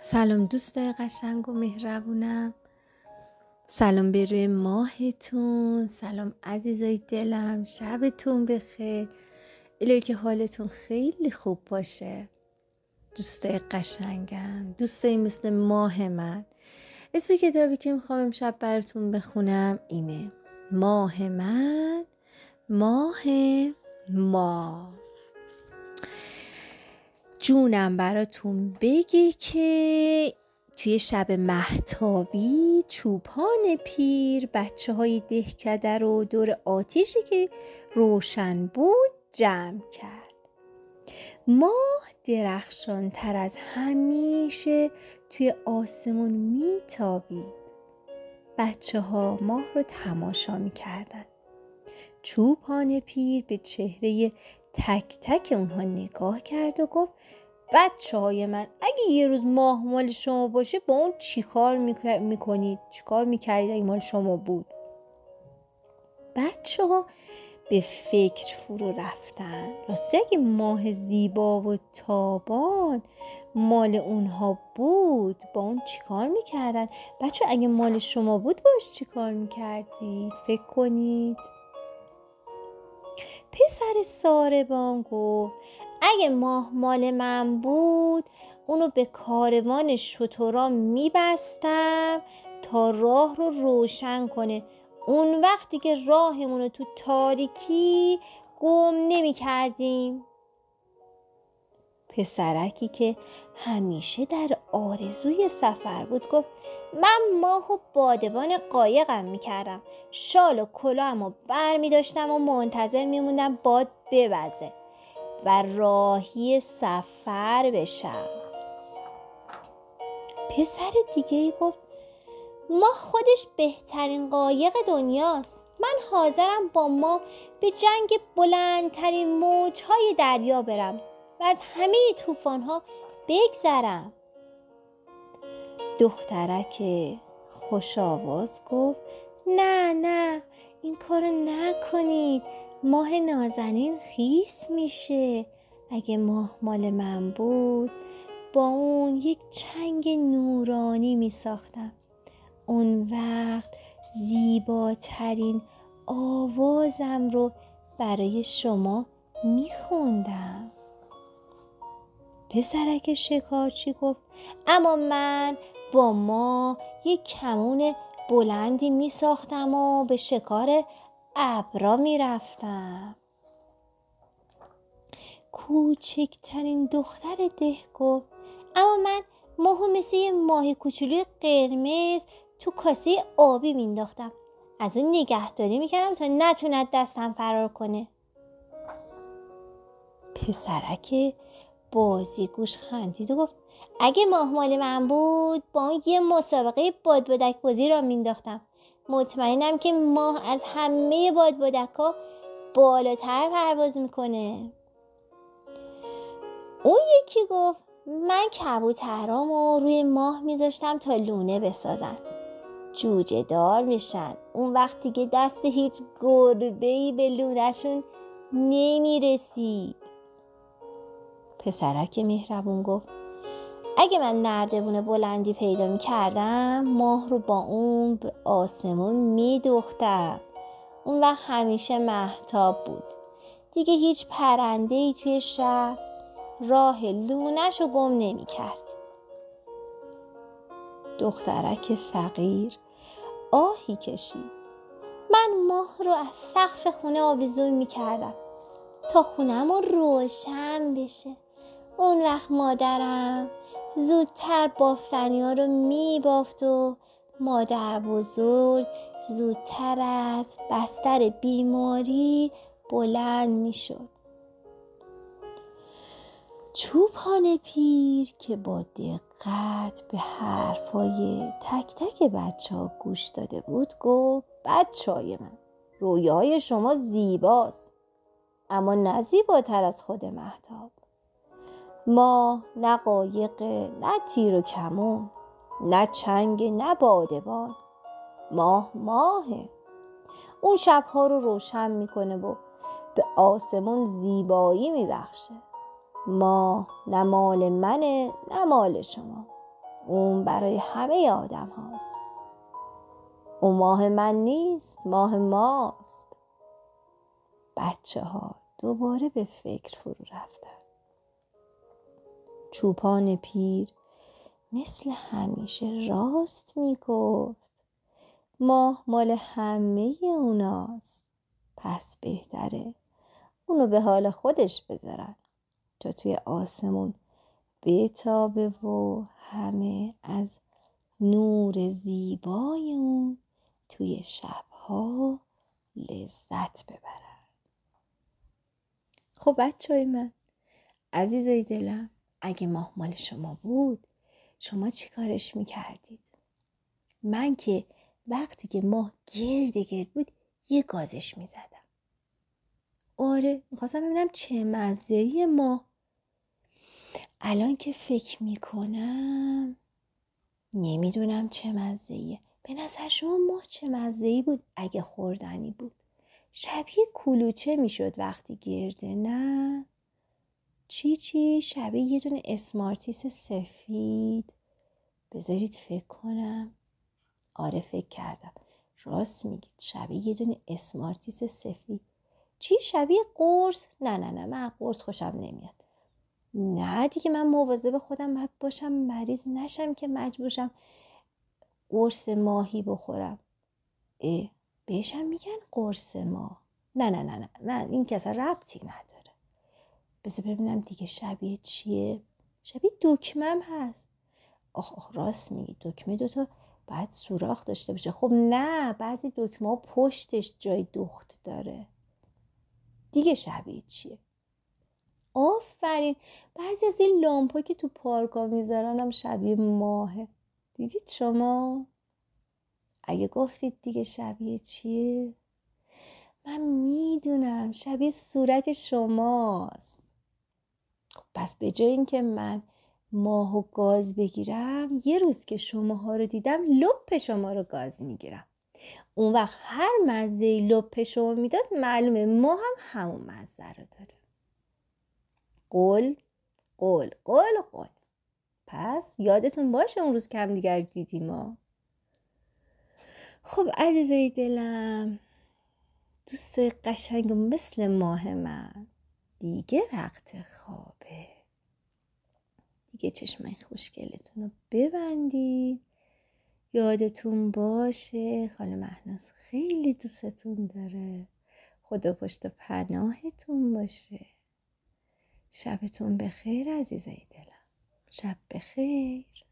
سلام دوستای قشنگ و مهربونم. سلام به روی ماهتون. سلام عزیزای دلم، شبتون بخیر. الهی که حالتون خیلی خوب باشه. دوستای قشنگم، دوستای مثل ماه من. اسم کتابی که میخوام امشب براتون بخونم اینه: ماه من، ماه ما. جونم براتون بگه که توی شب مهتابی چوپان پیر بچه های دهکده رو دور آتیشی که روشن بود جمع کرد. ماه درخشان تر از همیشه توی آسمون میتابید. بچه ها ماه رو تماشا میکردن. چوپان پیر به چهره تک تک اونها نگاه کرد و گفت: بچه های من، اگه یه روز ماه مال شما باشه با اون چی کار میکنید؟ چی کار میکردید اگه مال شما بود؟ بچه ها به فکر فرو رفتن. راستی اگه ماه زیبا و تابان مال اونها بود با اون چی کار میکردن؟ بچه ها اگه مال شما بود باش چی کار میکردید؟ فکر کنید. پسر ساربان گفت: اگه ماه مال من بود اونو به کاروان شتران میبستم تا راه رو روشن کنه. اون وقتی که راهمونو تو تاریکی گم نمی کردیم. پسرکی که همیشه در آرزوی سفر بود گفت: من ماه و بادبان قایقم میکردم. شال و کلاهمو بر میداشتم و منتظر میموندم باد بوزه و راهی سفر بشم. پسر دیگه گفت: ماه خودش بهترین قایق دنیاست. من حاضرم با ماه به جنگ بلندترین موجهای دریا برم و از همه طوفان‌ها بگذرم. دخترک خوش آواز گفت: نه این کارو نکنید. ماه نازنین خیس میشه. اگه ماه مال من بود با اون یک چنگ نورانی میساختم. اون وقت زیباترین آوازم رو برای شما میخوندم. پسرک شکارچی گفت: اما من با ما یک کمون بلندی می ساختم و به شکار ابرا می رفتم. کوچکترین دختر ده گفت: اما من ماهو مثل یه ماه کوچولوی قرمز تو کاسه آبی می انداختم. از اون نگهداری می کردم تا نتوند دستم فرار کنه. پسرک بازیگوش خندید و گفت: اگه ماه مال من بود با اون یه مسابقه بادبادک بازی را مینداختم. مطمئنم که ماه از همه بادبادک‌ها بالاتر پرواز میکنه. اون یکی گفت: من کبوترامو روی ماه میذاشتم تا لونه بسازن. جوجه دار میشن. اون وقت دیگه دست هیچ گربه‌ای به لونه‌شون نمیرسید. پسرک مهربون گفت: اگه من نردبون بلندی پیدا می کردم ماه رو با اون به آسمون می دوختم. اون وقت همیشه مهتاب بود. دیگه هیچ پرنده‌ای توی شب راه لونش رو گم نمی کرد. دخترک فقیر آهی کشید: من ماه رو از سقف خونه آویزون می کردم تا خونه‌مون روشن بشه. اون وقت مادرم زودتر بافتنی‌ها رو می‌بافت و مادر بزرگ زودتر از بستر بیماری بلند می‌شد. چوپان پیر که با دقت به حرفای تک تک بچه‌ها گوش داده بود گفت: بچه‌های من، رویای شما زیباست اما نه زیباتر از خود مهتاب. ماه نه قایقه، نه تیر و کمون، نه چنگ، نه بادبان. ماهه. اون شبها رو روشن میکنه و به آسمون زیبایی میبخشه. ماه نه مال منه نه مال شما. اون برای همه آدم هاست. اون ماه من نیست، ماه ماست. بچه ها دوباره به فکر فرو رفتن. چوپان پیر مثل همیشه راست میگفت. ماه مال همه اوناست. پس بهتره اونو به حال خودش بذارن تا توی آسمون بتابه و همه از نور زیبای اون توی شبها لذت ببرن. خب بچه‌های من، عزیزای دلم، اگه ماه مال شما بود شما چی کارش میکردید؟ من که وقتی که ماه گرد بود یه گازش میزدم. آره، میخواستم ببینم چه مزه‌ای ماه. الان که فکر میکنم نمیدونم چه مزه‌ایه. به نظر شما ماه چه مزه‌ای بود اگه خوردنی بود؟ شبیه کلوچه میشد وقتی گرده، نه؟ چی شبیه یه دونه اسمارتیس سفید. بذارید فکر کنم. آره فکر کردم، راست میگید، شبیه یه دونه اسمارتیس سفید. چی شبیه قرص؟ نه من قرص خوشم نمیاد. نه دیگه، من مواظب خودم باید باشم مریض نشم که مجبورشم قرص ماهی بخورم. بهشم میگن قرص ماه. نه این که اصلا ربطی نداره. بذار ببینم دیگه شبیه چیه. شبیه دکمم هست. آخ راست میگی، دکمه دوتا باید سوراخ داشته باشه. خب نه، بعضی دکمه ها پشتش جای دوخت داره. دیگه شبیه چیه؟ آفرین، بعضی از این لامپا که تو پارکا میذارن هم شبیه ماهه. دیدید شما؟ اگه گفتید دیگه شبیه چیه؟ من میدونم، شبیه صورت شماست. خب پس به جای اینکه من ماه و گاز بگیرم، یه روز که شماها رو دیدم لپ شما رو گاز میگیرم. اون وقت هر مزه لپ شما میداد معلومه ما هم همون مزه رو داره. قول قول قول قول. پس یادتون باشه اون روز که هم دیگر دیدیم ما. خب عزیزای دلم، دوست قشنگ مثل ماه من، دیگه وقت خوابه. دیگه چشمای خوشگلتون رو ببندید. یادتون باشه خاله مهناز خیلی دوستتون داره. خدا پشت و پناهتون باشه. شبتون بخیر عزیزای دلم. شب بخیر.